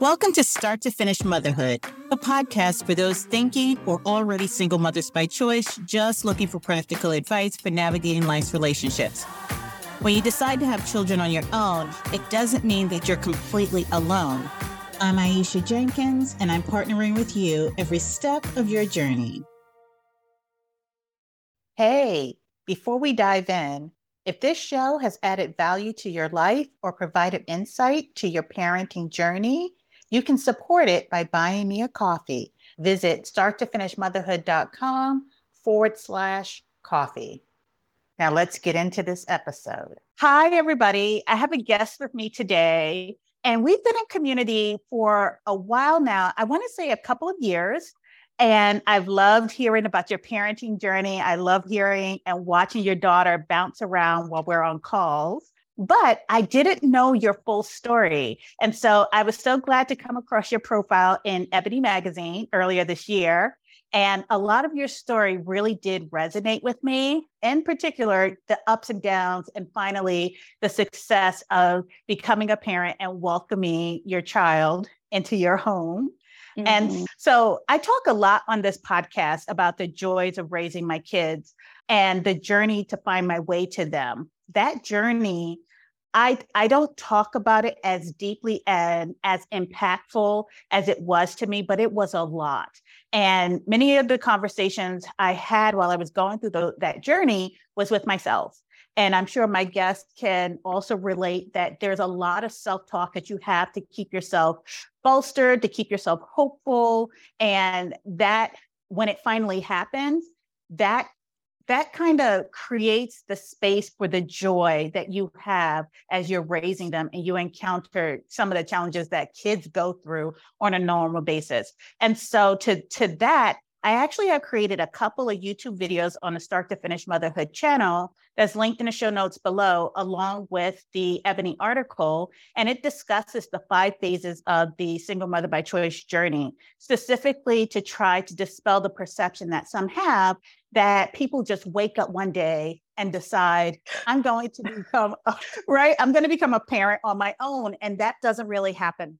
Welcome to Start to Finish Motherhood, a podcast for those thinking or already single mothers by choice, just looking for practical advice for navigating life's relationships. When you decide to have children on your own, it doesn't mean that you're completely alone. I'm Aisha Jenkins, and I'm partnering with you every step of your journey. Hey, before we dive in, if this show has added value to your life or provided insight to your parenting journey, you can support it by buying me a coffee. Visit starttofinishmotherhood.com/coffee. Now let's get into this episode. Hi, everybody. I have a guest with me today, and we've been in community for a while now. I want to say a couple of years. And I've loved hearing about your parenting journey. I love hearing and watching your daughter bounce around while we're on calls. But I didn't know your full story. And so I was so glad to come across your profile in Ebony Magazine earlier this year. And a lot of your story really did resonate with me, in particular, the ups and downs, and finally, the success of becoming a parent and welcoming your child into your home. Mm-hmm. And so I talk a lot on this podcast about the joys of raising my kids and the journey to find my way to them. That journey, I don't talk about it as deeply and as impactful as it was to me, but it was a lot. And many of the conversations I had while I was going through that journey was with myself. And I'm sure my guests can also relate that there's a lot of self-talk that you have to keep yourself bolstered, to keep yourself hopeful. And that when it finally happens, that kind of creates the space for the joy that you have as you're raising them and you encounter some of the challenges that kids go through on a normal basis. And so to that, I actually have created a couple of YouTube videos on the Start to Finish Motherhood channel that's linked in the show notes below, along with the Ebony article. And it discusses the 5 phases of the single mother by choice journey, specifically to try to dispel the perception that some have that people just wake up one day and decide, I'm going to become, I'm going to become a parent on my own. And that doesn't really happen.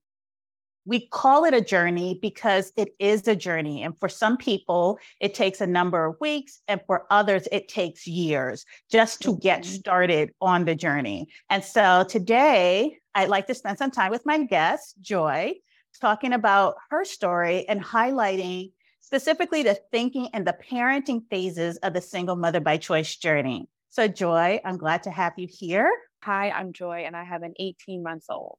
We call it a journey because it is a journey. And for some people, it takes a number of weeks. And for others, it takes years just to get started on the journey. And so today, I'd like to spend some time with my guest, Joy, talking about her story and highlighting specifically the thinking and the parenting phases of the single mother by choice journey. So Joy, I'm glad to have you here. Hi, I'm Joy, and I have an 18-month-old.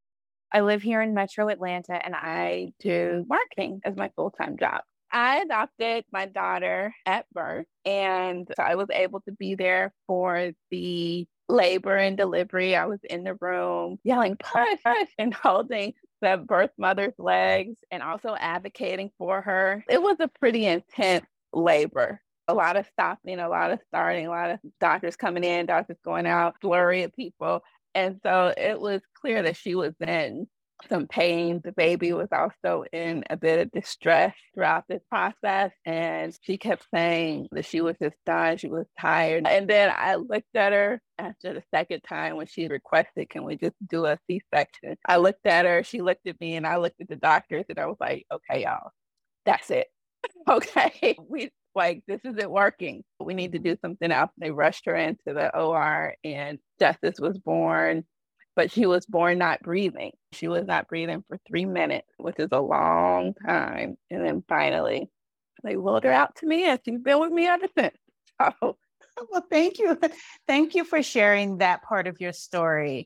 I live here in Metro Atlanta, and I do marketing as my full-time job. I adopted my daughter at birth, and so I was able to be there for the labor and delivery. I was in the room yelling, push, push, and holding the birth mother's legs and also advocating for her. It was a pretty intense labor. A lot of stopping, a lot of starting, a lot of doctors coming in, doctors going out, flurry of people. And so it was clear that she was in some pain. The baby was also in a bit of distress throughout this process. And she kept saying that she was just done. She was tired. And then I looked at her after the second time when she requested, can we just do a C-section? I looked at her, she looked at me, and I looked at the doctors, and I was like, okay, y'all, that's it. Okay, this isn't working. We need to do something else. They rushed her into the OR and Justice was born, but she was born not breathing. She was not breathing for 3 minutes, which is a long time. And then finally, they wheeled her out to me and she's been with me ever since. So. Well, thank you. Thank you for sharing that part of your story.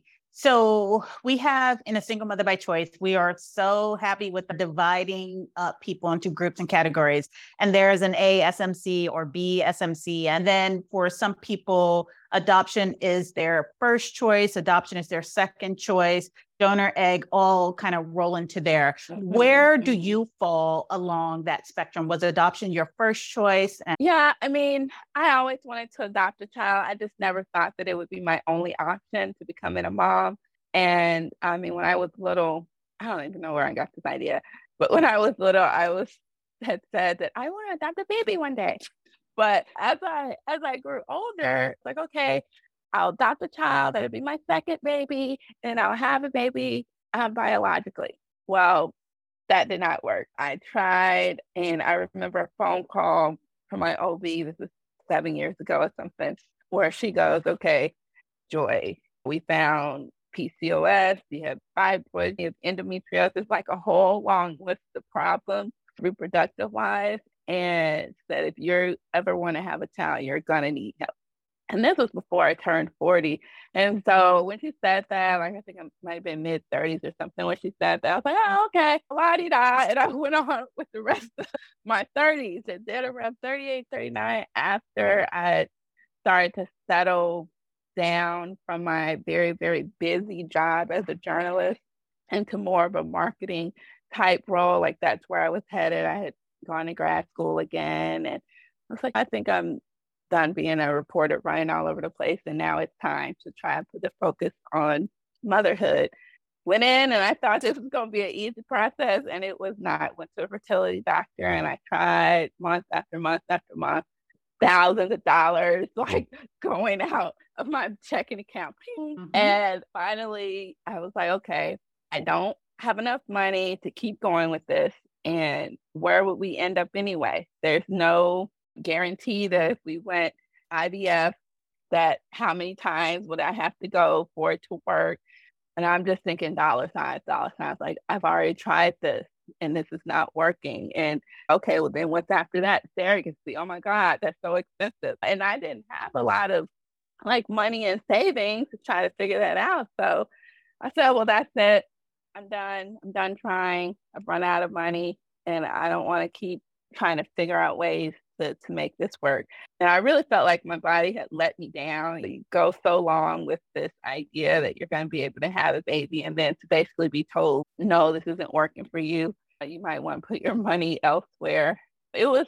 So we have in a single mother by choice, we are so happy with the dividing up people into groups and categories. And there's an A SMC or B SMC. And then for some people, adoption is their first choice. Adoption is their second choice. Donor, egg, all kind of roll into there. Where do you fall along that spectrum? Was adoption your first choice? Yeah, I mean, I always wanted to adopt a child. I just never thought that it would be my only option to becoming a mom. And I mean, when I was little, I don't even know where I got this idea, but when I was little, had said that I want to adopt a baby one day. But as I grew older, it's like, okay, I'll adopt a child. That'll be my second baby, and I'll have a baby biologically. Well, that did not work. I tried, and I remember a phone call from my OB. This is 7 years ago or something, where she goes, "Okay, Joy, we found PCOS, you have fibroids, you have endometriosis, like a whole long list of problems reproductive wise. And said, if you ever want to have a child, you're going to need help." And this was before I turned 40. And so when she said that, like I think I might have been mid 30s or something when she said that, I was like, oh, okay, la-di-da. And I went on with the rest of my 30s. And then around 38, 39, after I started to settle down from my very, very busy job as a journalist into more of a marketing type role, like that's where I was headed. I had gone to grad school again. And I was like, I think I'm done being a reporter running all over the place. And now it's time to try and put the focus on motherhood. Went in and I thought this was going to be an easy process, and it was not. Went to a fertility doctor and I tried month after month after month, thousands of dollars like going out of my checking account. Mm-hmm. And finally, I was like, okay, I don't have enough money to keep going with this. And where would we end up anyway? There's no guarantee that if we went IVF, that how many times would I have to go for it to work? And I'm just thinking dollar signs. Like, I've already tried this and this is not working. And okay, well then what's after that? Surrogacy. Oh my God, that's so expensive. And I didn't have a lot of like money and savings to try to figure that out. So I said, well, that's it. I'm done. I'm done trying. I've run out of money and I don't want to keep trying to figure out ways to make this work. And I really felt like my body had let me down. You go so long with this idea that you're going to be able to have a baby and then to basically be told, no, this isn't working for you. You might want to put your money elsewhere. It was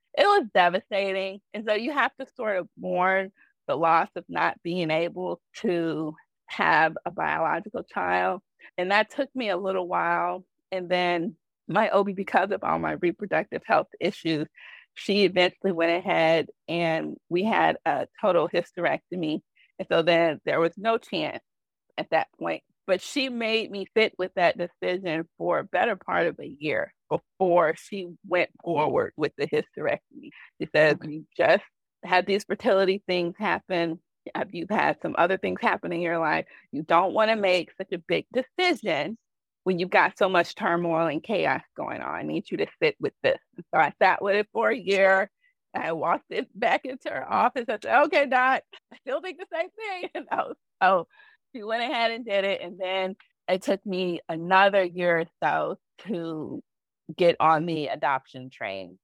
devastating. And so you have to sort of mourn the loss of not being able to have a biological child. And that took me a little while. And then my OB, because of all my reproductive health issues, she eventually went ahead and we had a total hysterectomy. And so then there was no chance at that point. But she made me sit with that decision for a better part of a year before she went forward with the hysterectomy. She says, you just had these fertility things happen. You've had some other things happen in your life. You don't want to make such a big decision when you've got so much turmoil and chaos going on. I need you to sit with this. And so I sat with it for a year. I walked it back into her office. I said, okay, Doc, I still think the same thing. And so she went ahead and did it. And then it took me another year or so to get on the adoption train.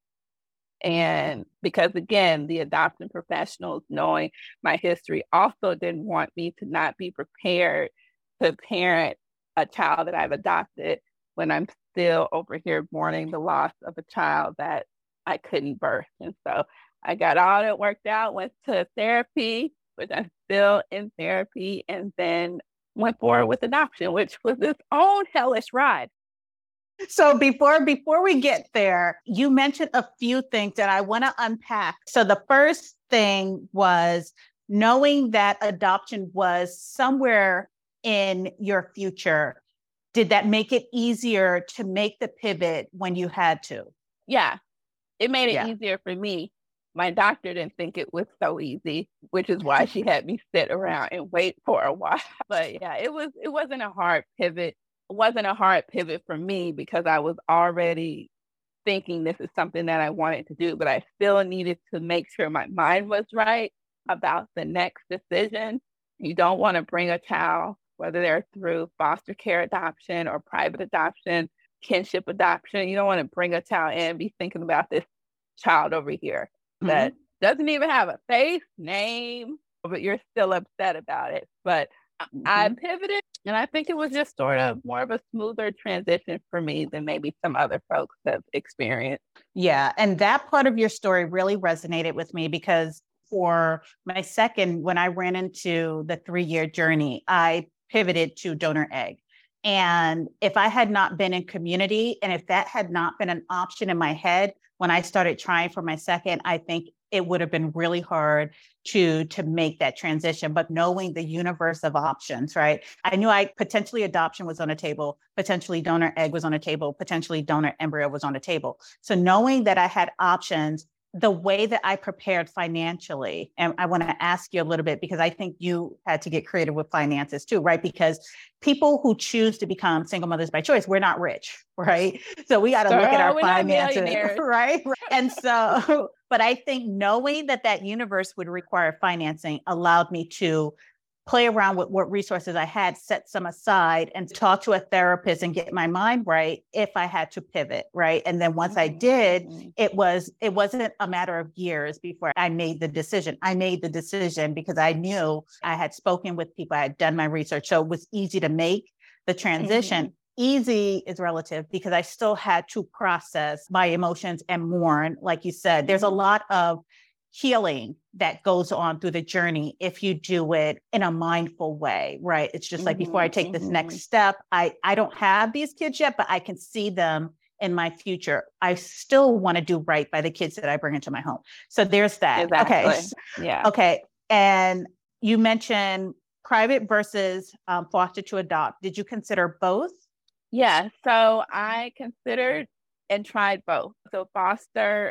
And because, again, the adoption professionals, knowing my history, also didn't want me to not be prepared to parent a child that I've adopted when I'm still over here mourning the loss of a child that I couldn't birth. And so I got all that worked out, went to therapy, which I'm still in therapy, and then went forward with adoption, which was its own hellish ride. So before we get there, you mentioned a few things that I want to unpack. So the first thing was knowing that adoption was somewhere in your future. Did that make it easier to make the pivot when you had to? Yeah, it made it easier for me. My doctor didn't think it was so easy, which is why she had me sit around and wait for a while. But yeah, it wasn't a hard pivot. It wasn't a hard pivot for me because I was already thinking this is something that I wanted to do, but I still needed to make sure my mind was right about the next decision. You don't want to bring a child, whether they're through foster care adoption or private adoption, kinship adoption. You don't want to bring a child in and be thinking about this child over here that doesn't even have a face, name, but you're still upset about it. But I pivoted, and I think it was just sort of more of a smoother transition for me than maybe some other folks have experienced. Yeah, and that part of your story really resonated with me because for my second, when I ran into the 3-year journey, I pivoted to donor egg. And if I had not been in community, and if that had not been an option in my head when I started trying for my second, I think it would have been really hard to make that transition. But knowing the universe of options, right? I knew potentially adoption was on a table, potentially donor egg was on a table, potentially donor embryo was on a table. So knowing that I had options, the way that I prepared financially, and I want to ask you a little bit, because I think you had to get creative with finances too, right? Because people who choose to become single mothers by choice, we're not rich, right? So we got to look at our finances, right? And so, but I think knowing that universe would require financing allowed me to play around with what resources I had, set some aside, and talk to a therapist and get my mind right if I had to pivot, right? And then once I did, it wasn't a matter of years before I made the decision. I made the decision because I knew I had spoken with people, I had done my research, so it was easy to make the transition. Easy is relative because I still had to process my emotions and mourn. Like you said, there's a lot of healing that goes on through the journey if you do it in a mindful way, right? It's just like before I take this next step, I don't have these kids yet, but I can see them in my future. I still want to do right by the kids that I bring into my home. So there's that. Exactly. Okay. Yeah. Okay. And you mentioned private versus foster to adopt. Did you consider both? Yeah. So I considered and tried both. So foster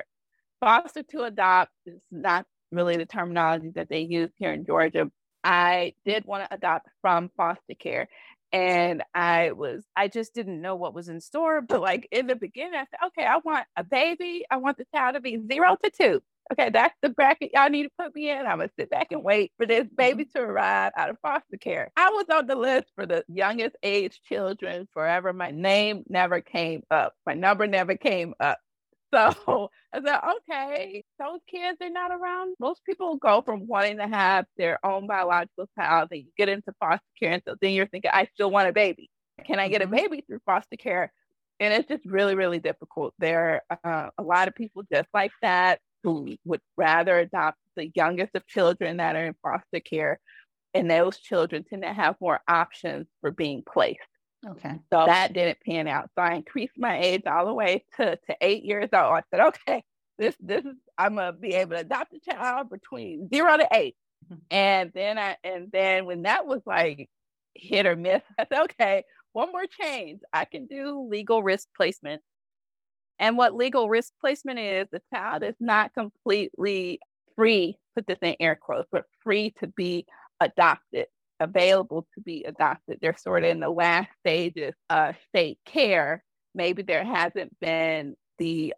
to adopt is not really the terminology that they use here in Georgia. I did want to adopt from foster care. And I just didn't know what was in store. But like in the beginning, I said, okay, I want a baby. I want the child to be 0 to 2. Okay, that's the bracket y'all need to put me in. I'm going to sit back and wait for this baby to arrive out of foster care. I was on the list for the youngest age children forever. My name never came up. My number never came up. So I said, okay, those kids are not around. Most people go from wanting to have their own biological child, and you get into foster care, and so then you're thinking, I still want a baby. Can I get a baby through foster care? And it's just really, really difficult. There are a lot of people just like that who would rather adopt the youngest of children that are in foster care, and those children tend to have more options for being placed. Okay. So that didn't pan out. So I increased my age all the way to 8 years old. I said, okay, this is I'm gonna be able to adopt a child between 0 to 8. And then when that was like hit or miss, I said, okay, one more change. I can do legal risk placement. And what legal risk placement is, the child is not completely free, put this in air quotes, but free to be adopted, available to be adopted. They're sort of in the last stages of state care. Maybe there hasn't been the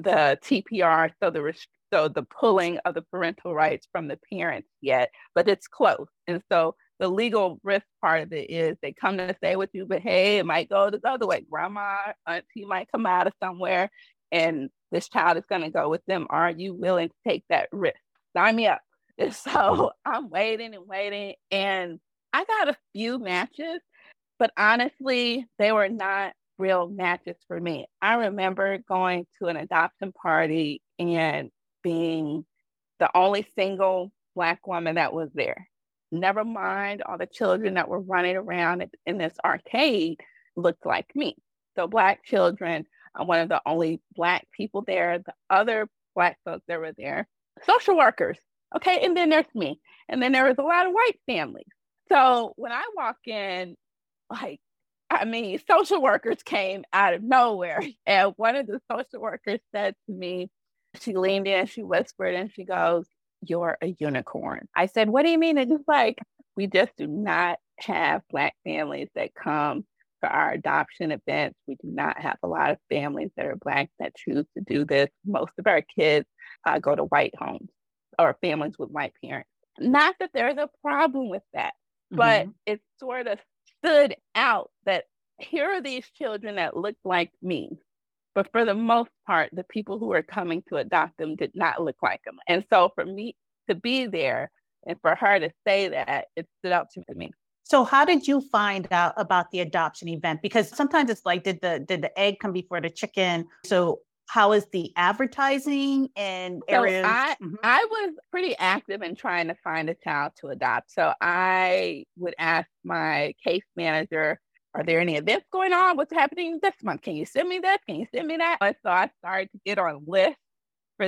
TPR, so the pulling of the parental rights from the parents yet, but it's close. And so the legal risk part of it is they come to stay with you, but hey, it might go the other way. Grandma, auntie might come out of somewhere and this child is going to go with them. Are you willing to take that risk? Sign me up. And so I'm waiting, and I got a few matches, but honestly, they were not real matches for me. I remember going to an adoption party and being the only single Black woman that was there. Never mind all the children that were running around in this arcade looked like me. So Black children, I'm one of the only Black people there. The other Black folks that were there, social workers. Okay, and then there's me. And then there was a lot of white families. So when I walk in, social workers came out of nowhere. And one of the social workers said to me, she leaned in, she whispered, and she goes, "You're a unicorn." I said, "What do you mean?" And it's like, we just do not have Black families that come to our adoption events. We do not have a lot of families that are Black that choose to do this. Most of our kids go to white homes or families with white parents. Not that there's a problem with that, but it sort of stood out that here are these children that look like me. But for the most part, the people who are coming to adopt them did not look like them. And so for me to be there and for her to say that, it stood out to me. So how did you find out about the adoption event? Because sometimes it's like, did the egg come before the chicken? So how is the advertising in areas? So I was pretty active in trying to find a child to adopt. So I would ask my case manager, are there any events going on? What's happening this month? Can you send me this? Can you send me that? And so I started to get on lists for these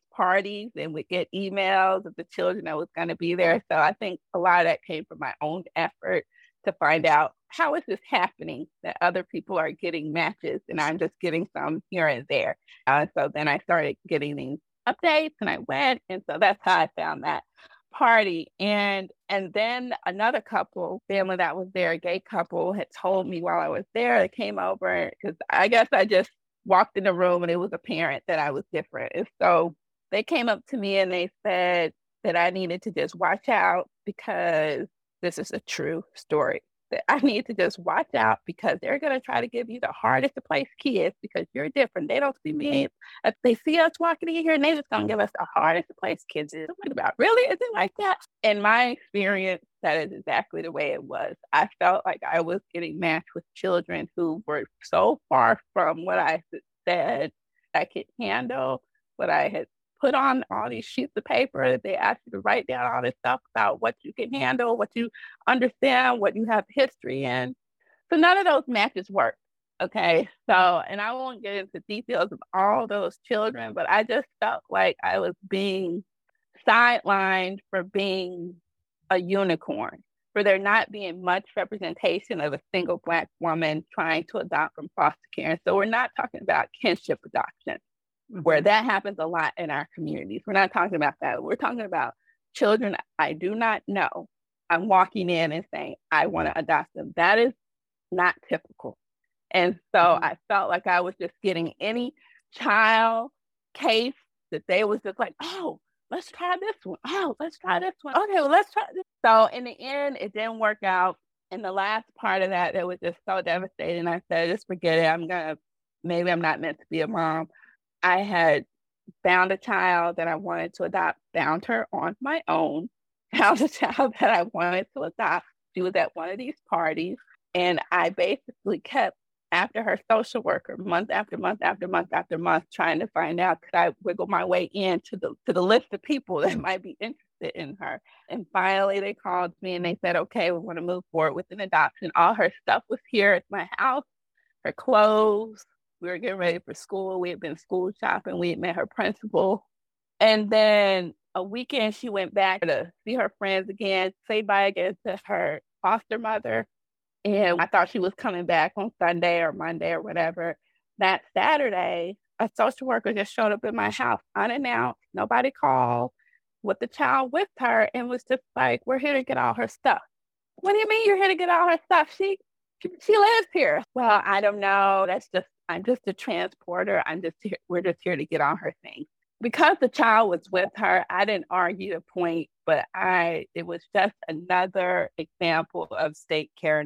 parties and would get emails of the children that was going to be there. So I think a lot of that came from my own effort to find out, how is this happening that other people are getting matches and I'm just getting some here and there. So then I started getting these updates and I went. And so that's how I found that party. And then another family that was there, a gay couple, had told me while I was there, they came over because I guess I just walked in the room and it was apparent that I was different. And so they came up to me and they said that I needed to just watch out, because this is a true story, that I need to just watch out because they're going to try to give you the hardest to place kids because you're different. They don't see me. If they see us walking in here and they just going to give us the hardest to place kids. I'm like, about, really? Is it like that? In my experience, that is exactly the way it was. I felt like I was getting matched with children who were so far from what I said I could handle, what I had put on all these sheets of paper that they asked you to write down all this stuff about what you can handle, what you understand, what you have history in. So none of those matches worked. Okay. So, and I won't get into details of all those children, but I just felt like I was being sidelined for being a unicorn, for there not being much representation of a single Black woman trying to adopt from foster care. And so we're not talking about kinship adoption, where that happens a lot in our communities. We're not talking about that. We're talking about children I do not know. I'm walking in and saying, I want to adopt them. That is not typical. And so I felt like I was just getting any child case that they was just like, oh, let's try this one. Oh, let's try this one. Okay, well, let's try this. So in the end, it didn't work out. And the last part of that was just so devastating. I said, just forget it. Maybe I'm not meant to be a mom. I had found a child that I wanted to adopt, found her on my own, found a child that I wanted to adopt. She was at one of these parties, and I basically kept after her social worker month after month after month after month, trying to find out, could I wiggle my way into the list of people that might be interested in her. And finally they called me and they said, okay, we want to move forward with an adoption. All her stuff was here at my house, her clothes. We were getting ready for school. We had been school shopping. We had met her principal. And then a weekend, she went back to see her friends again, say bye again to her foster mother. And I thought she was coming back on Sunday or Monday or whatever. That Saturday, a social worker just showed up in my house unannounced. Nobody called, with the child with her, and was just like, we're here to get all her stuff. What do you mean you're here to get all her stuff? She lives here. Well, I don't know. I'm just a transporter. We're just here to get all her things. Because the child was with her, I didn't argue the point, but it was just another example of state care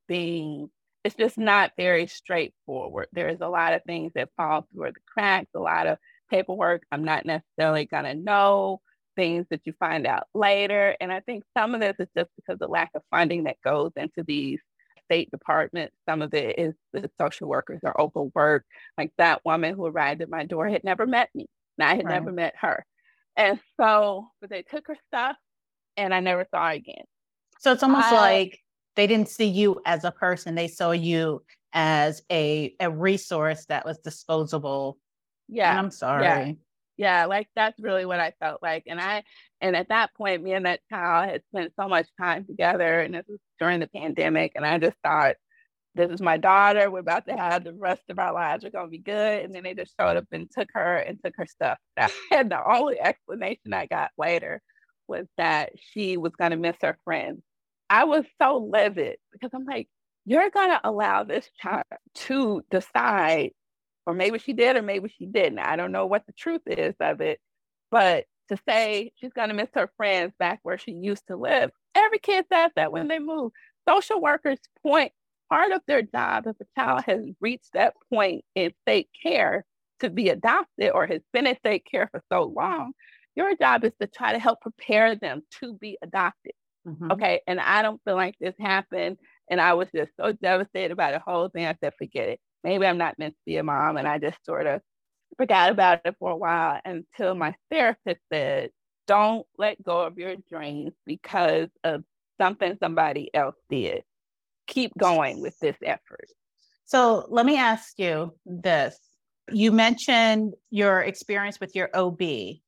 it's just not very straightforward. There's a lot of things that fall through the cracks, a lot of paperwork I'm not necessarily going to know, things that you find out later. And I think some of this is just because of the lack of funding that goes into these state departments. Some of it is the social workers are overworked. Like that woman who arrived at my door had never met me. And I had never met her. And so, but they took her stuff and I never saw her again. So it's almost like they didn't see you as a person. They saw you as a resource that was disposable. Yeah. And I'm sorry. Yeah. Like that's really what I felt like. And at that point, me and that child had spent so much time together, and this was during the pandemic. And I just thought, this is my daughter. We're about to have the rest of our lives. We're going to be good. And then they just showed up and took her stuff. And the only explanation I got later was that she was going to miss her friends. I was so livid because I'm like, you're going to allow this child to decide, or maybe she did, or maybe she didn't. I don't know what the truth is of it, but to say she's going to miss her friends back where she used to live. Every kid says that when they move. Social workers part of their job, if a child has reached that point in state care to be adopted or has been in state care for so long, your job is to try to help prepare them to be adopted. Okay. And I don't feel like this happened. And I was just so devastated about the whole thing. I said, forget it. Maybe I'm not meant to be a mom. And I just sort of forgot about it for a while until my therapist said, don't let go of your dreams because of something somebody else did. Keep going with this effort. So let me ask you this. You mentioned your experience with your OB.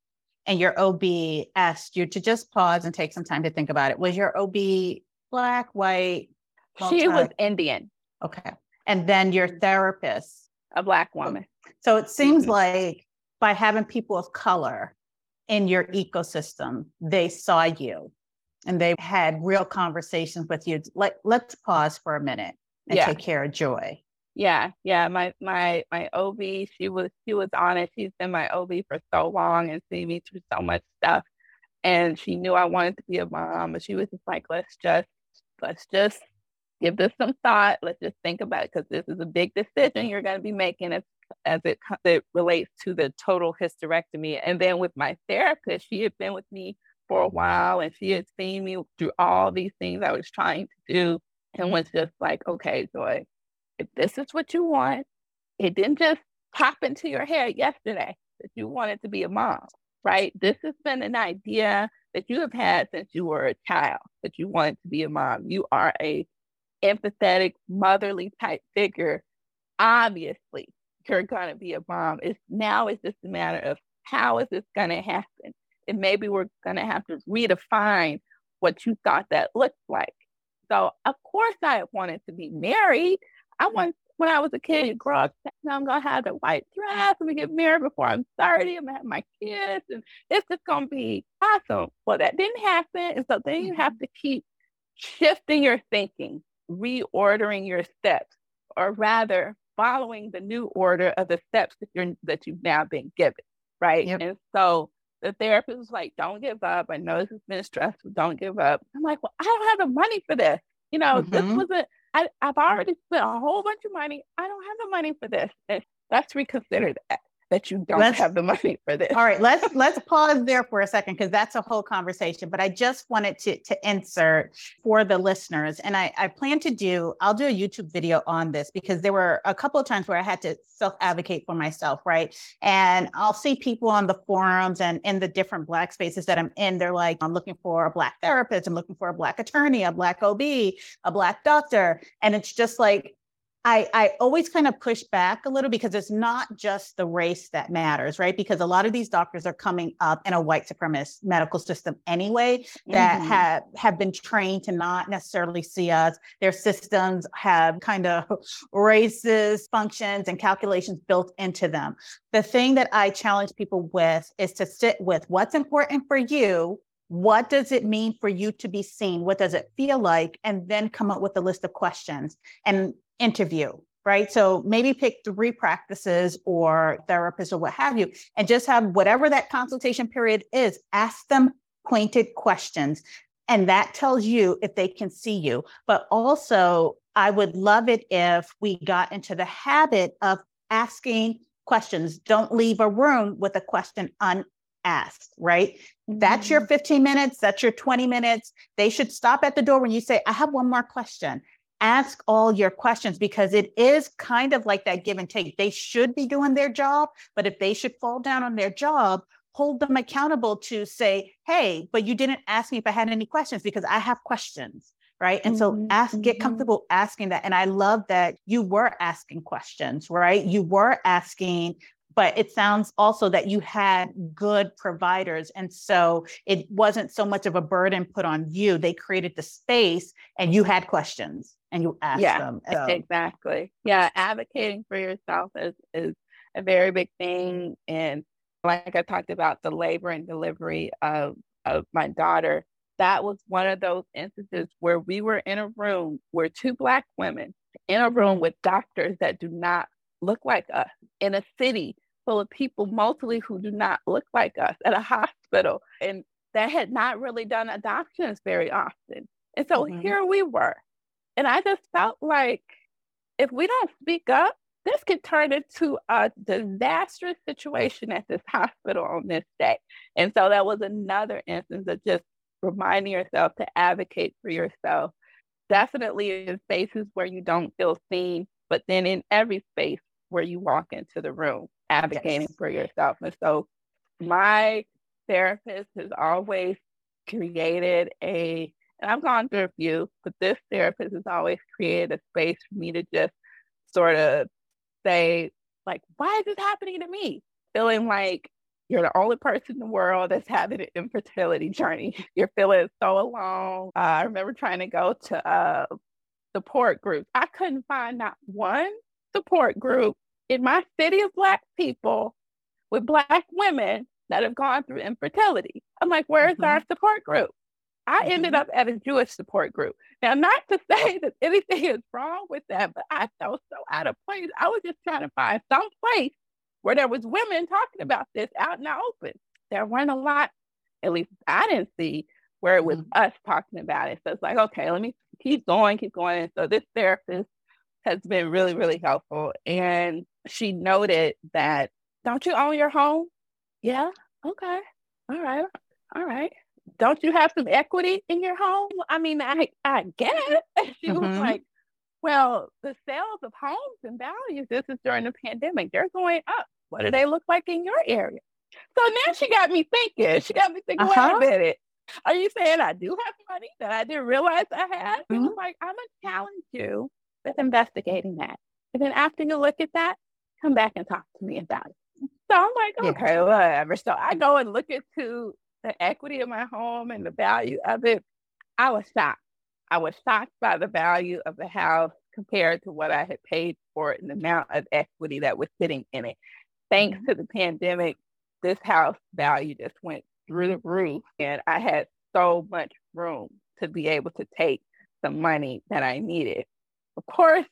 and your OB asked you to just pause and take some time to think about it, was your OB Black, white, She was Indian. Okay. And then your therapist, a Black woman. So it seems like by having people of color in your ecosystem, they saw you and they had real conversations with you. Like, let's pause for a minute and take care of Joy. Yeah. My OB, she was honest. She's been my OB for so long and seen me through so much stuff. And she knew I wanted to be a mom, but she was just like, let's just give this some thought. Let's just think about it, because this is a big decision you're going to be making as it relates to the total hysterectomy. And then with my therapist, she had been with me for a while and she had seen me through all these things I was trying to do, and was just like, okay, Joy, if this is what you want, it didn't just pop into your head yesterday that you wanted to be a mom, right? This has been an idea that you have had since you were a child, that you wanted to be a mom. You are a empathetic, motherly type figure. Obviously, you're going to be a mom. It's just a matter of how is this going to happen? And maybe we're going to have to redefine what you thought that looked like. So, of course, I wanted to be married. When I was a kid, you grow up, I'm going to have the white dress, I'm going to get married before I'm 30, I'm going to have my kids, and it's just going to be awesome. Well, that didn't happen. And so then you have to keep shifting your thinking, reordering your steps, or rather following the new order of the steps that you've now been given, right? Yep. And so the therapist was like, don't give up. I know this has been stressful. Don't give up. I'm like, well, I don't have the money for this. This wasn't, I've already spent a whole bunch of money. I don't have the money for this. And let's reconsider that you don't have the money for this. All right, let's pause there for a second, because that's a whole conversation. But I just wanted to insert for the listeners, and I'll do a YouTube video on this, because there were a couple of times where I had to self-advocate for myself, right? And I'll see people on the forums and in the different Black spaces that I'm in, they're like, I'm looking for a Black therapist, I'm looking for a Black attorney, a Black OB, a Black doctor. And it's just like, I always kind of push back a little, because it's not just the race that matters, right? Because a lot of these doctors are coming up in a white supremacist medical system anyway, that have been trained to not necessarily see us. Their systems have kind of racist functions and calculations built into them. The thing that I challenge people with is to sit with what's important for you. What does it mean for you to be seen? What does it feel like? And then come up with a list of questions and interview, right? So maybe pick 3 practices or therapists or what have you, and just have whatever that consultation period is, ask them pointed questions. And that tells you if they can see you. But also, I would love it if we got into the habit of asking questions. Don't leave a room with a question unasked, right? That's your 15 minutes, that's your 20 minutes. They should stop at the door when you say, I have one more question. Ask all your questions, because it is kind of like that give and take. They should be doing their job, but if they should fall down on their job, hold them accountable to say, hey, but you didn't ask me if I had any questions, because I have questions, right? And so get comfortable asking that. And I love that you were asking questions, right? You were asking, but it sounds also that you had good providers. And so it wasn't so much of a burden put on you. They created the space and you had questions and you asked them. So. Exactly. Yeah. Advocating for yourself is a very big thing. And like I talked about the labor and delivery of my daughter, that was one of those instances where we were in a room where 2 Black women in a room with doctors that do not look like us, in a city full of people mostly who do not look like us, at a hospital, and that had not really done adoptions very often. And so here we were. And I just felt like if we don't speak up, this could turn into a disastrous situation at this hospital on this day. And so that was another instance of just reminding yourself to advocate for yourself. Definitely in spaces where you don't feel seen, but then in every space where you walk into the room, advocating for yourself. And so my therapist has always created and I've gone through a few, but this therapist has always created a space for me to just sort of say, like, why is this happening to me? Feeling like You're the only person in the world that's having an infertility journey. You're feeling so alone. I remember trying to go to support groups. I couldn't find not one support group in my city of Black people with Black women that have gone through infertility. I'm like, where's our support group? I ended up at a Jewish support group. Now, not to say that anything is wrong with that, but I felt so out of place. I was just trying to find some place where there was women talking about this out in the open. There weren't a lot, at least I didn't see, where it was us talking about it. So it's like, okay, let me keep going. And so this therapist has been really, really helpful. And she noted that, don't you own your home? Yeah. Okay. All right. Don't you have some equity in your home? I mean, I get it. She was like, well, the sales of homes and values, this is during the pandemic, they're going up. What do they look like in your area? So now she got me thinking. Wait a minute. Are you saying I do have money that I didn't realize I had? I was like, I'm going to challenge you with investigating that. And then after you look at that, come back and talk to me about it. So I'm like, okay, whatever. So I go and look into the equity of my home and the value of it. I was shocked. I was shocked by the value of the house compared to what I had paid for it and the amount of equity that was sitting in it. Thanks to the pandemic, this house value just went through the roof, and I had so much room to be able to take the money that I needed. Of course,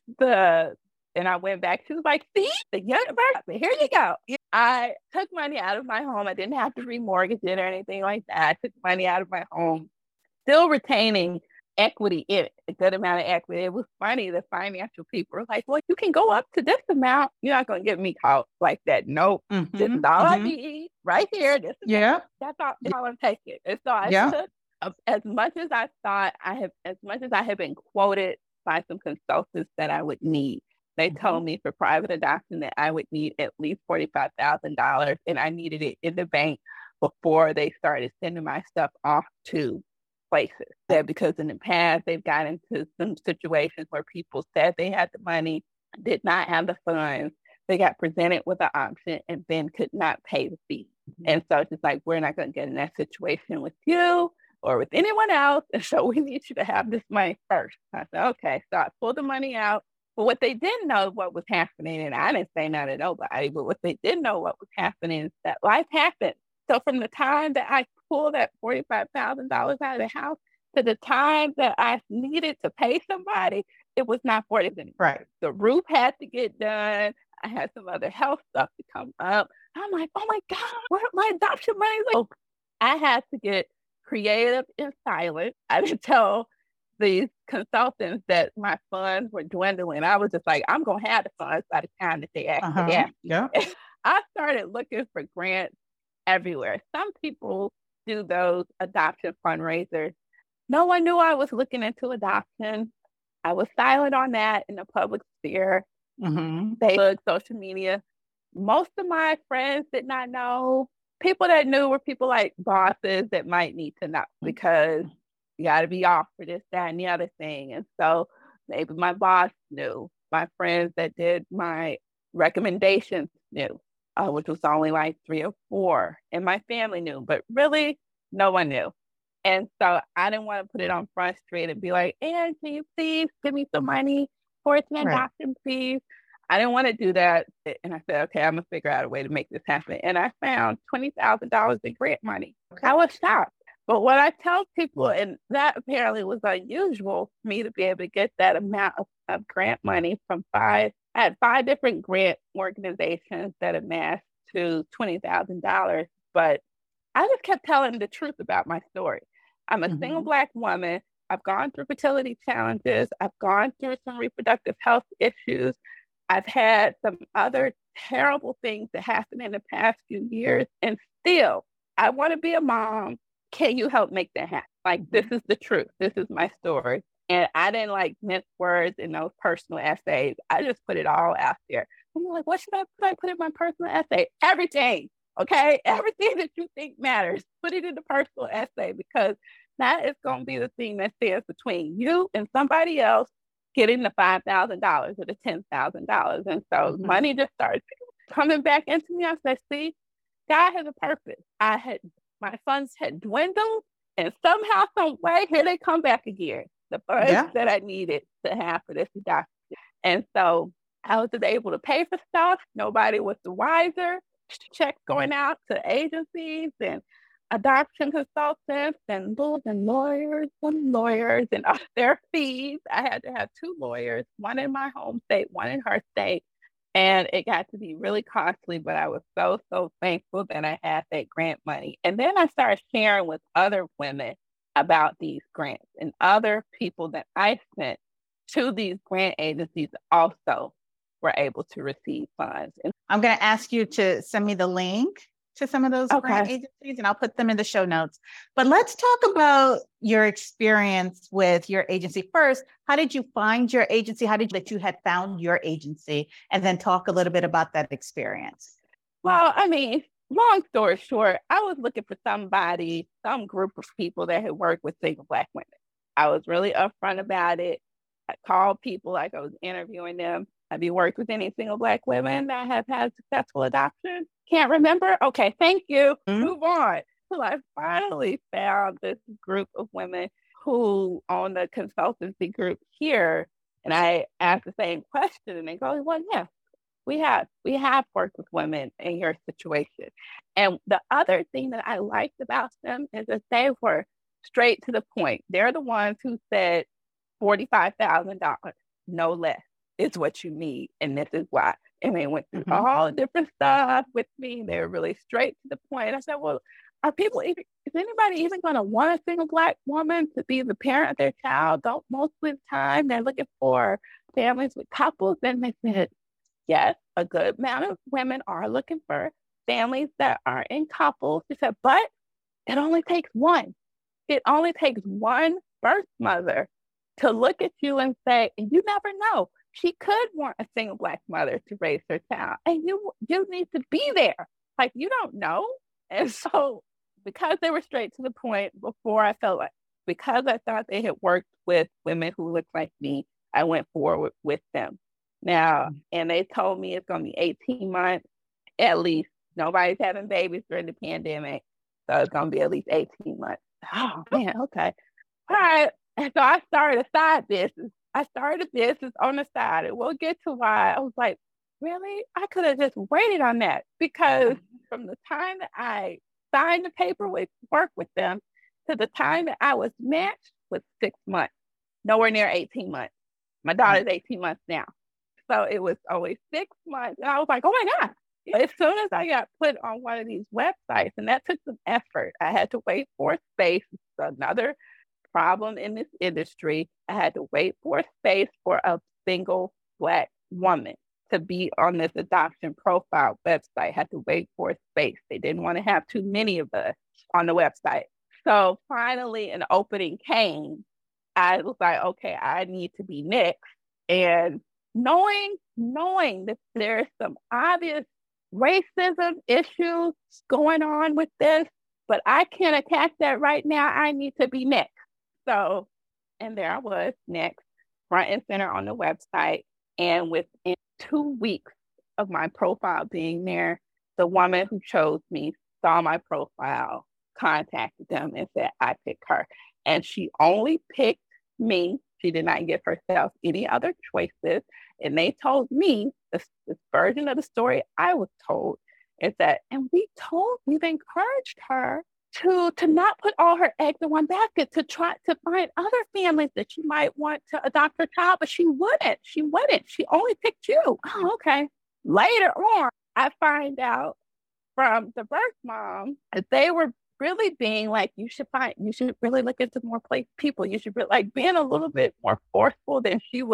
and I went back, she was like, see, the universe, here you go. I took money out of my home. I didn't have to remortgage it or anything like that. I took money out of my home, still retaining equity in it, a good amount of equity. It was funny, the financial people were like, well, you can go up to this amount. You're not going to get me caught like that. Nope. This is all I need right here. This is that's all I'm taking. And so I took as much as I thought as much as I have been quoted by some consultants that I would need. They told me for private adoption that I would need at least $45,000, and I needed it in the bank before they started sending my stuff off to places. That because in the past, they've gotten into some situations where people said they had the money, did not have the funds. They got presented with an option and then could not pay the fee. And so it's just like, we're not going to get in that situation with you or with anyone else. And so we need you to have this money first. I said, okay. So I pulled the money out. But what they didn't know what was happening, and I didn't say none to nobody, but what they didn't know what was happening is that life happened. So from the time that I pulled that $45,000 out of the house to the time that I needed to pay somebody, it was not $40,000 anymore. Right. The roof had to get done. I had some other health stuff to come up. I'm like, oh my God, where my adoption money? So I had to get creative and silent. I didn't tell these consultants that my funds were dwindling. I was just like, I'm going to have the funds by the time that they actually ask. Yeah. I started looking for grants everywhere. Some people do those adoption fundraisers. No one knew I was looking into adoption. I was silent on that in the public sphere. Facebook, social media. Most of my friends did not know. People that knew were people like bosses that might need to know because you got to be off for this, that, and the other thing. And so maybe my boss knew. My friends that did my recommendations knew, which was only like 3 or 4. And my family knew, but really no one knew. And so I didn't want to put it on Front Street and be like, Ann, can you please give me some money for an adoption, please? I didn't want to do that. And I said, okay, I'm going to figure out a way to make this happen. And I found $20,000 in grant money. I was shocked. But what I tell people, and that apparently was unusual for me to be able to get that amount of grant money from I had 5 different grant organizations that amassed to $20,000. But I just kept telling the truth about my story. I'm a single Black woman. I've gone through fertility challenges. I've gone through some reproductive health issues. I've had some other terrible things that happened in the past few years. And still, I want to be a mom. Can you help make that happen? Like, this is the truth. This is my story. And I didn't like mince words in those personal essays. I just put it all out there. I'm like, what should I put in my personal essay? Everything. Okay. Everything that you think matters, put it in the personal essay, because that is going to be the thing that stands between you and somebody else getting the $5,000 or the $10,000. And so money just started coming back into me. I said, see, God has a purpose. My funds had dwindled, and somehow, some way, here they come back again. The funds that I needed to have for this adoption. And so I was just able to pay for stuff. Nobody was the wiser. Checks going out to agencies and adoption consultants and lawyers and their fees. I had to have two lawyers, one in my home state, one in her state. And it got to be really costly, but I was so, so thankful that I had that grant money. And then I started sharing with other women about these grants, and other people that I sent to these grant agencies also were able to receive funds. And I'm going to ask you to send me the link to some of those grant agencies, and I'll put them in the show notes. But let's talk about your experience with your agency first. How did you find your agency? How did you that you had found your agency? And then talk a little bit about that experience. Well, I mean, long story short, I was looking for somebody, some group of people that had worked with single Black women. I was really upfront about it. I called people like I was interviewing them. Have you worked with any single Black women that have had successful adoption? Can't remember? Okay, thank you. Move on. So I finally found this group of women who own the consultancy group here. And I asked the same question, and they go, well, yeah, we have worked with women in your situation. And the other thing that I liked about them is that they were straight to the point. They're the ones who said $45,000, no less, is what you need. And this is why. And they went through all the different stuff with me. They were really straight to the point. I said, well, is anybody even going to want a single Black woman to be the parent of their child? Don't most of the time they're looking for families with couples. And they said, yes, a good amount of women are looking for families that are in couples. She said, but it only takes one. It only takes one birth mother to look at you and say, and you never know, she could want a single Black mother to raise her child. And you need to be there. Like, you don't know. And so because they were straight to the point before, I felt like, because I thought they had worked with women who looked like me, I went forward with them. Now, and they told me it's going to be 18 months at least. Nobody's having babies during the pandemic. So it's going to be at least 18 months. Oh, man, okay. All right. And so I started a side business. I started a business on the side. And we'll get to why. I was like, really? I could have just waited on that, because from the time that I signed the paperwork with them to the time that I was matched was 6 months, nowhere near 18 months. My daughter's 18 months now. So it was always 6 months. And I was like, oh my God. As soon as I got put on one of these websites, and that took some effort, I had to wait for space. It's another problem in this industry. I had to wait for space for a single Black woman to be on this adoption profile website. I had to wait for space. They didn't want to have too many of us on the website. So finally an opening came. I was like, okay, I need to be next. And knowing that there's some obvious racism issues going on with this, but I can't attack that right now. I need to be next. So, and there I was next, front and center on the website. And within 2 weeks of my profile being there, the woman who chose me saw my profile, contacted them, and said, I picked her. And she only picked me. She did not give herself any other choices. And they told me, this version of the story I was told, is that, and we've encouraged her to not put all her eggs in one basket, to try to find other families that she might want to adopt her child, but she wouldn't. She only picked you. Oh, okay. Later on, I find out from the birth mom that they were really being like, you should really look into more people. You should like being a little bit more forceful than she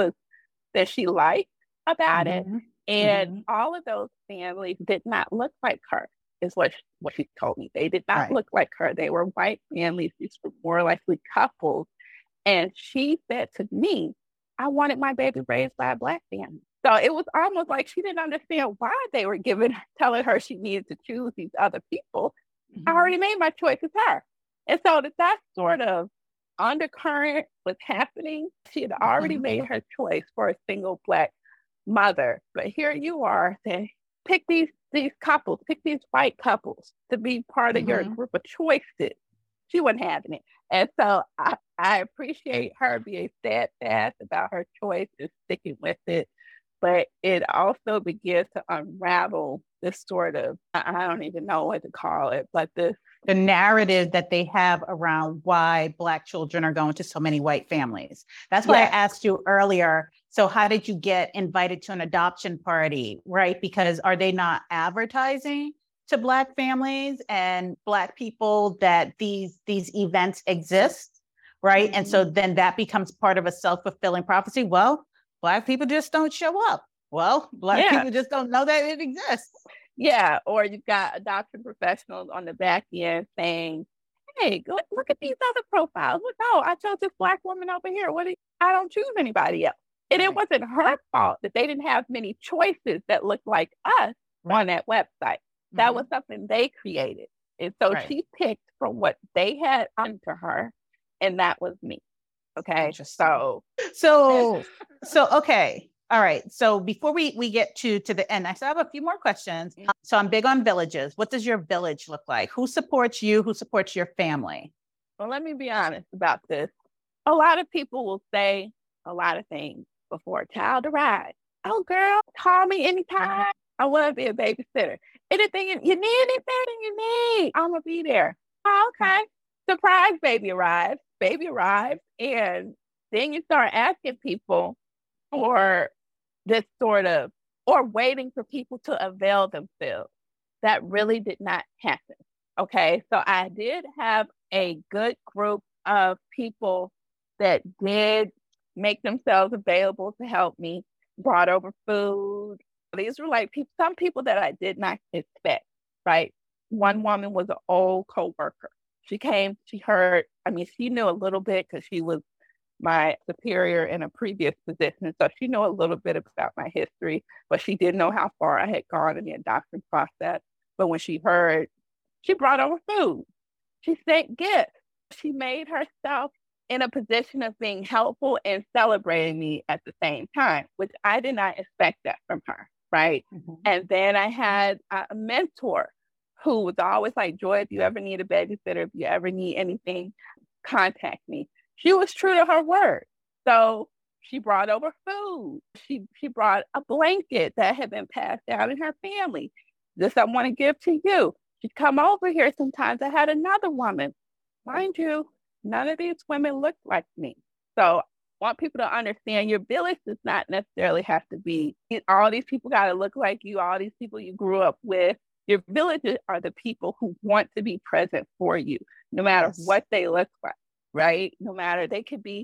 liked about it. And all of those families did not look like her, is what she told me. They did not look like her. They were white families. These were more likely couples. And she said to me, I wanted my baby raised by a Black family. So it was almost like she didn't understand why they were telling her she needed to choose these other people. I already made my choice with her. And so that sort of undercurrent was happening. She had already made her choice for a single Black mother. But here you are saying, pick these these couples, pick these white couples to be part of your Mm-hmm. group of choices. She wasn't having it. And so I appreciate her being steadfast about her choice and sticking with it. But it also begins to unravel this sort of, I don't even know what to call it, but this The narrative that they have around why Black children are going to so many white families. That's why I asked you earlier. So, how did you get invited to an adoption party, right? Because are they not advertising to Black families and Black people that these events exist, right? And so then that becomes part of a self-fulfilling prophecy. Well, Black people just don't show up. Well, Black people just don't know that it exists. Yeah, or you've got adoption professionals on the back end saying, "Hey, look at these other profiles. Look, no, I chose this Black woman over here. I don't choose anybody else." And it wasn't her fault that they didn't have many choices that looked like us on that website. That was something they created. And so she picked from what they had onto her, and that was me. Okay. So okay. All right. So before we get to the end, I still have a few more questions. So I'm big on villages. What does your village look like? Who supports you? Who supports your family? Well, let me be honest about this. A lot of people will say a lot of things before a child arrives. Oh, girl, call me anytime. I want to be a babysitter. Anything you need, anything you need, I'm gonna be there. Oh, okay. Surprise, baby arrives. Baby arrives, and then you start asking people for this sort of, or waiting for people to avail themselves. That really did not happen. Okay, so I did have a good group of people that did make themselves available to help me, brought over food. These were like some people that I did not expect, right? One woman was an old coworker. She came, she heard, she knew a little bit because she was my superior in a previous position. So she knew a little bit about my history, but she didn't know how far I had gone in the adoption process. But when she heard, she brought over food. She sent gifts. She made herself in a position of being helpful and celebrating me at the same time, which I did not expect that from her, right? And then I had a mentor who was always like, "Joy, if you ever need a babysitter, if you ever need anything, contact me." She was true to her word. So she brought over food. She brought a blanket that had been passed down in her family. This I want to give to you. She'd come over here sometimes. I had another woman. Mind you, none of these women looked like me. So I want people to understand your village does not necessarily have to be, all these people got to look like you, all these people you grew up with. Your villages are the people who want to be present for you, no matter what they look like, right? No matter, they could be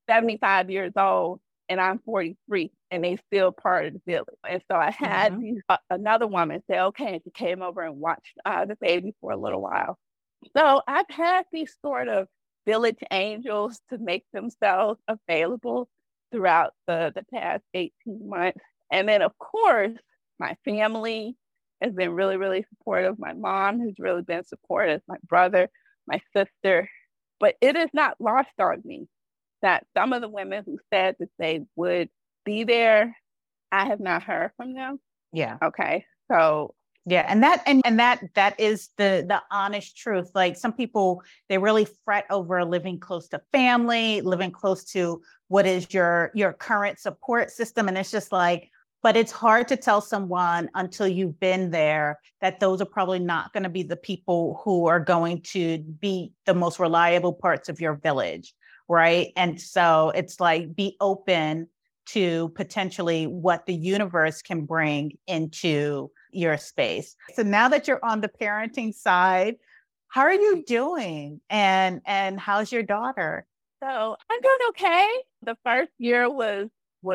75 years old and I'm 43 and they still part of the village. And so I had another woman say, okay, and she came over and watched the baby for a little while. So I've had these sort of village angels to make themselves available throughout the past 18 months. And then, of course, my family has been really, really supportive. My mom has really been supportive, my brother, my sister. But it is not lost on me that some of the women who said that they would be there, I have not heard from them. Yeah. Okay. So yeah, and that is the honest truth. Like some people, they really fret over living close to family, living close to what is your current support system, and it's just like, but it's hard to tell someone until you've been there that those are probably not going to be the people who are going to be the most reliable parts of your village, right? And so it's like, be open to potentially what the universe can bring into your space. So now that you're on the parenting side, how are you doing? And how's your daughter? So I'm doing okay. The first year was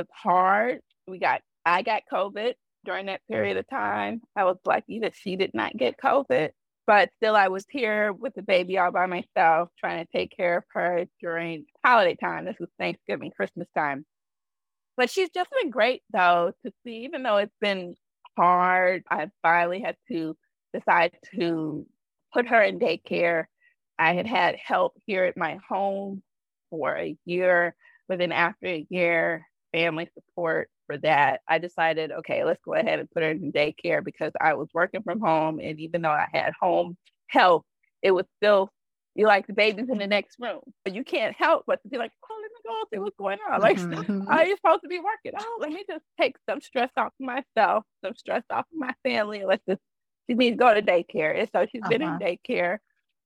hard. I got COVID during that period of time. I was lucky that she did not get COVID, but still I was here with the baby all by myself, trying to take care of her during holiday time. This was Thanksgiving, Christmas time. But she's just been great though to see, even though it's been hard, I finally had to decide to put her in daycare. I had help here at my home for a year, but then after a year, family support for that, I decided, okay, let's go ahead and put her in daycare because I was working from home. And even though I had home help, it was still, you like the baby's in the next room. But you can't help but to be like, oh, let me go see what's going on. Like, are you supposed to be working? Oh, let me just take some stress off of myself, some stress off of my family. She needs to go to daycare. And so she's been in daycare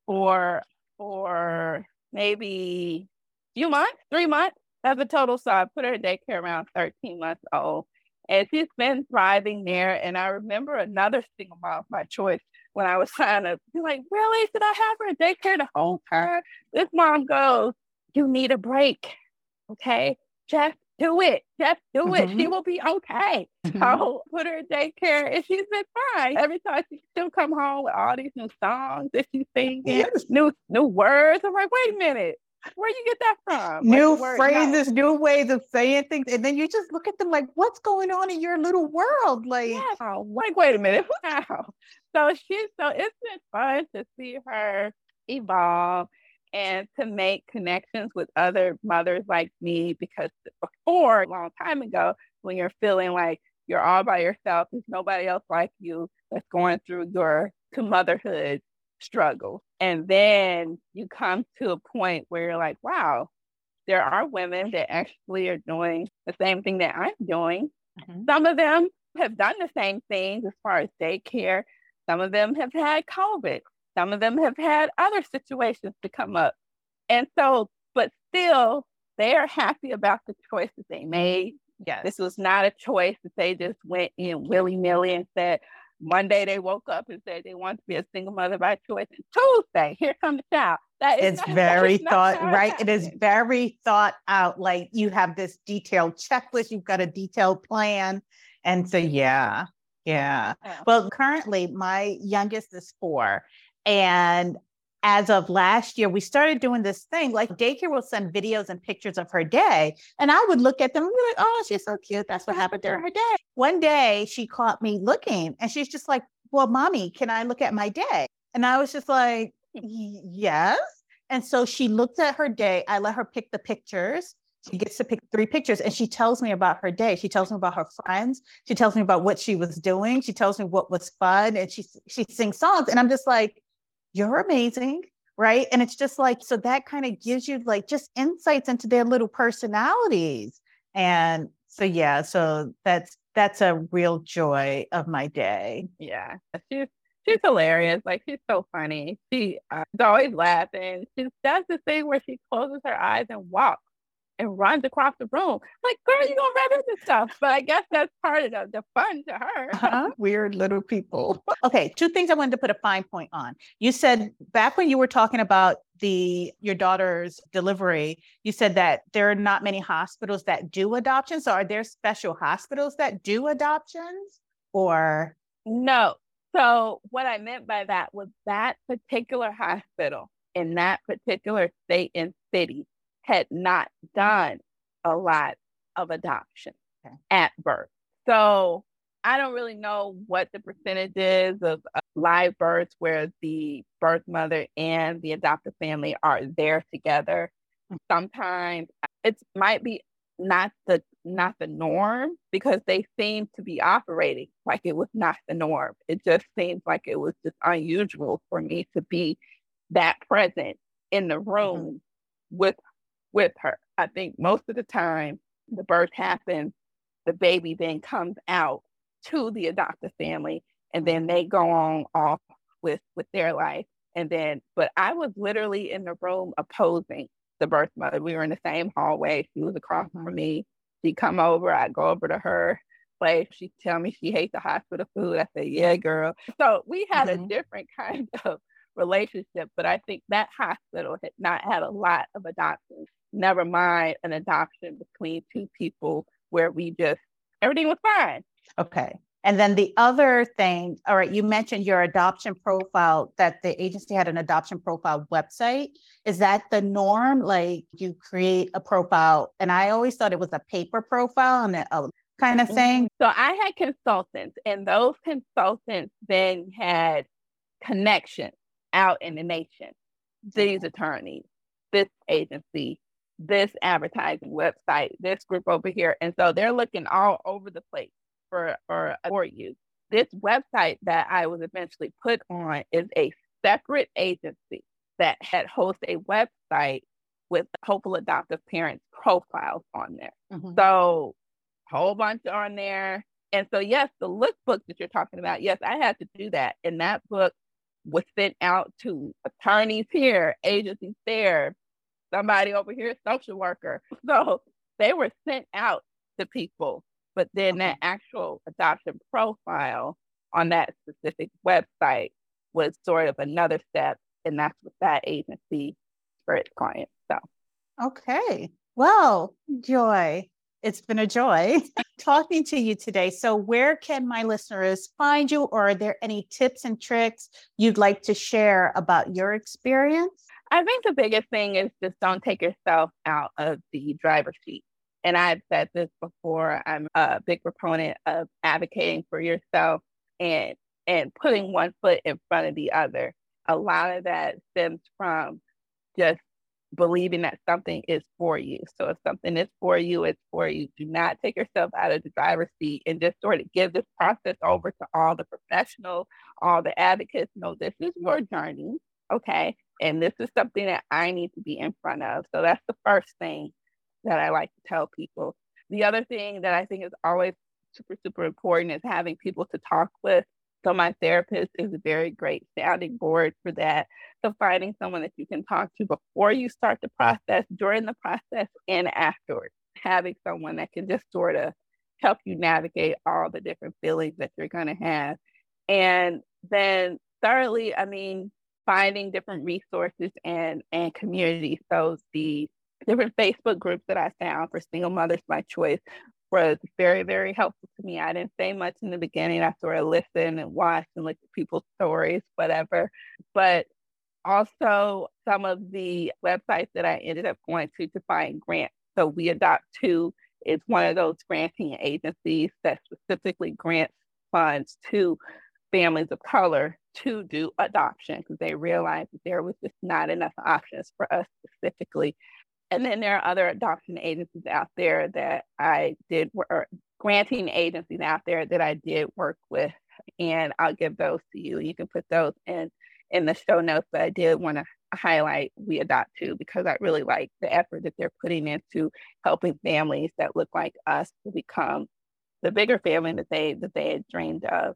for maybe a few months, 3 months. That's a total. So I put her in daycare around 13 months old. And she's been thriving there. And I remember another single mom by choice when I was trying to be like, really? Should I have her in daycare the whole time? This mom goes, you need a break. Okay. Just do it. Just do it. She will be okay. So put her in daycare and she's been fine. Every time she'll come home with all these new songs that she's singing, new words. I'm like, wait a minute. Where you get that from? New phrases, new ways of saying things. And then you just look at them like, what's going on in your little world? Like, wait a minute. Wow. So it's been fun to see her evolve and to make connections with other mothers like me, because before, a long time ago, when you're feeling like you're all by yourself, there's nobody else like you that's going through your motherhood struggle. And then you come to a point where you're like, wow, there are women that actually are doing the same thing that I'm doing. Some of them have done the same things as far as daycare. Some of them have had COVID. Some of them have had other situations to come up. And so, but still, they are happy about the choices they made. Yes. This was not a choice that they just went in willy-nilly and said, one day they woke up and said they want to be a single mother by choice. And Tuesday, here comes the child. It's very thought, right? It is very thought out. Like you have this detailed checklist, you've got a detailed plan. And so, yeah. Well, currently my youngest is 4. And as of last year, we started doing this thing, like daycare will send videos and pictures of her day. And I would look at them and be like, oh, she's so cute. That's what happened during her day. One day she caught me looking and she's just like, well, mommy, can I look at my day? And I was just like, yes. And so she looked at her day. I let her pick the pictures. She gets to pick 3 pictures and she tells me about her day. She tells me about her friends. She tells me about what she was doing. She tells me what was fun. And she sings songs. And I'm just like, you're amazing, right? And it's just like, so that kind of gives you like just insights into their little personalities. And so, yeah, so that's a real joy of my day. Yeah, she's hilarious. Like, she's so funny. She's always laughing. She does this thing where she closes her eyes and walks and runs across the room. Like, girl, you gonna run into stuff. But I guess that's part of the fun to her. Weird little people. Okay, 2 things I wanted to put a fine point on. You said back when you were talking about your daughter's delivery, you said that there are not many hospitals that do adoptions. So are there special hospitals that do adoptions or? No. So what I meant by that was that particular hospital in that particular state and city had not done a lot of adoption at birth. So I don't really know what the percentage is of live births where the birth mother and the adoptive family are there together. Sometimes it might be not the norm, because they seem to be operating like it was not the norm. It just seems like it was just unusual for me to be that present in the room with her. I think most of the time the birth happens, the baby then comes out to the adoptive family, and then they go on off with their life. And then, but I was literally in the room opposing the birth mother. We were in the same hallway. She was across from me. She'd come over, I'd go over to her place. She'd tell me she hates the hospital food. I said, yeah, girl. So we had a different kind of relationship, but I think that hospital had not had a lot of adoptions. Never mind an adoption between 2 people where everything was fine. Okay. And then the other thing, all right, you mentioned your adoption profile, that the agency had an adoption profile website. Is that the norm? Like you create a profile, and I always thought it was a paper profile and a kind of thing. So I had consultants, and those consultants then had connections out in the nation. These attorneys, this agency, this advertising website, this group over here. And so they're looking all over the place for you. This website that I was eventually put on is a separate agency that had hosted a website with hopeful adoptive parents' profiles on there. Mm-hmm. So a whole bunch on there. And so, yes, the lookbook that you're talking about, yes, I had to do that. And that book was sent out to attorneys here, agencies there, somebody over here, social worker. So they were sent out to people. But then that actual adoption profile on that specific website was sort of another step. And that's what that agency for its clients. So, okay. Well, Joy, it's been a joy talking to you today. So where can my listeners find you, or are there any tips and tricks you'd like to share about your experience? I think the biggest thing is just don't take yourself out of the driver's seat. And I've said this before, I'm a big proponent of advocating for yourself and putting one foot in front of the other. A lot of that stems from just believing that something is for you. So if something is for you, it's for you. Do not take yourself out of the driver's seat and just sort of give this process over to all the professionals, all the advocates. No, this is your journey, okay? And this is something that I need to be in front of. So that's the first thing that I like to tell people. The other thing that I think is always super, super important is having people to talk with. So my therapist is a very great sounding board for that. So finding someone that you can talk to before you start the process, during the process, and afterwards. Having someone that can just sort of help you navigate all the different feelings that you're going to have. And then thirdly, finding different resources and communities. So the different Facebook groups that I found for Single Mothers by Choice was very, very helpful to me. I didn't say much in the beginning. I sort of listened and watched and looked at people's stories, whatever. But also some of the websites that I ended up going to find grants. So We Adopt Too is one of those granting agencies that specifically grants funds to families of color to do adoption because they realized that there was just not enough options for us specifically. And then there are other adoption agencies out there that I did, or granting agencies out there that I did work with, and I'll give those to you. You can put those in the show notes, but I did want to highlight We Adopt Too because I really like the effort that they're putting into helping families that look like us to become the bigger family that they had dreamed of.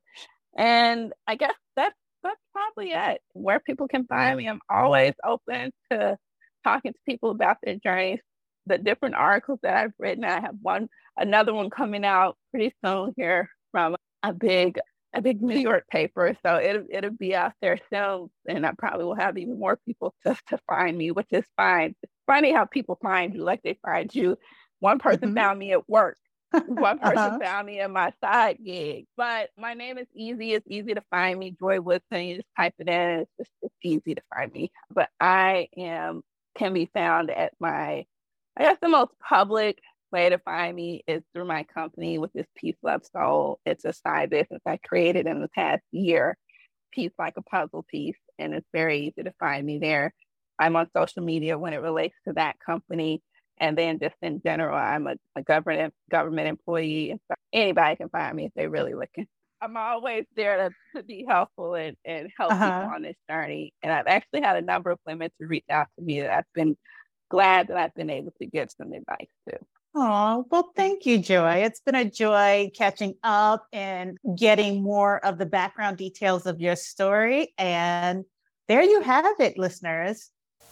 And I guess that's probably it. Where people can find me, I'm always open to talking to people about their journeys, the different articles that I've written. I have another one coming out pretty soon here from a big New York paper. So it'll be out there soon, and I probably will have even more people to find me, which is fine. It's funny how people find you, like they find you. One person found me at work. One person found me in my side gig. But my name is easy. It's easy to find me. Joy Woodson. You just type it in. It's easy to find me. But I can be found at the most public way to find me is through my company, which is Peace Love Soul. It's a side business I created in the past year, Peace Like a Puzzle Piece, and it's very easy to find me there. I'm on social media when it relates to that company. And then just in general, I'm a government employee. And so anybody can find me if they're really looking. I'm always there to be helpful and help people on this journey. And I've actually had a number of women to reach out to me that I've been glad that I've been able to give some advice to. Oh, well, thank you, Joy. It's been a joy catching up and getting more of the background details of your story. And there you have it, listeners.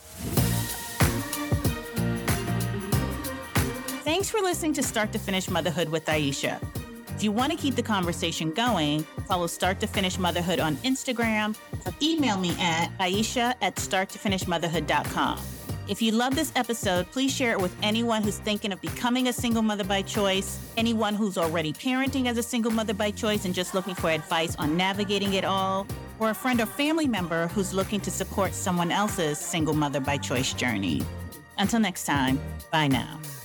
Thanks for listening to Start to Finish Motherhood with Aisha. If you want to keep the conversation going, follow Start to Finish Motherhood on Instagram or email me at aisha@starttofinishmotherhood.com. If you love this episode, please share it with anyone who's thinking of becoming a single mother by choice, anyone who's already parenting as a single mother by choice and just looking for advice on navigating it all, or a friend or family member who's looking to support someone else's single mother by choice journey. Until next time, bye now.